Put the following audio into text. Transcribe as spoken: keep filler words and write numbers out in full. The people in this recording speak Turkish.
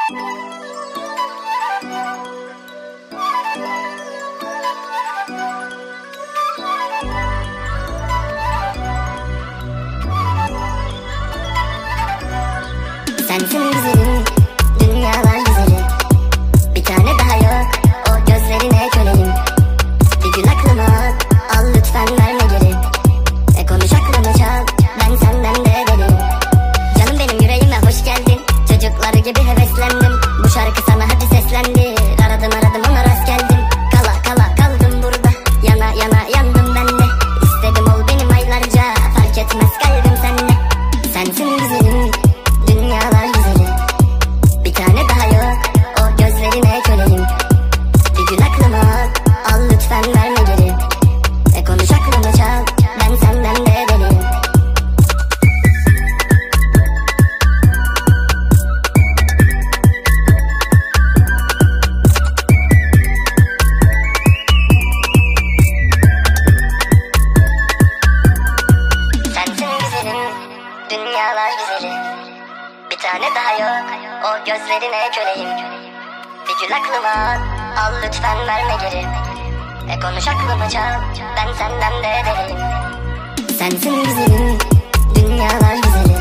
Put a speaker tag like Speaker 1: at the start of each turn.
Speaker 1: Sensin güzelim, dünyalar güzeli. Bir tane daha yok, o gözlerine köleyim. Bir gün aklıma al, lütfen verme geri. E konuş aklımı çal, ben senden de deliyim. Canım benim, yüreğime hoş geldin. Çocuklar gibi heveslendim. Bu şarkı sana hadi seslendi. Aradım aradım ona rast geldim. Kala kala kaldım burada, yana yana yandım ben de. İstedim ol benim aylarca, fark etmez kalbim sende. Sensin güzelim, dünyalar güzeli. Bir tane daha yok, o gözlerine köleyim. Bir gün aklıma al, al lütfen verme geri. E konuş aklımı çal, ben senden de deliyim. Sensin güzelim, dünyalar güzeli. Bir tane daha yok, o gözlerine köleyim. Bir gün aklıma al, al lütfen verme geri. E konuş aklımı çal, ben senden de deliyim. Sensin güzelim, dünyalar güzeli.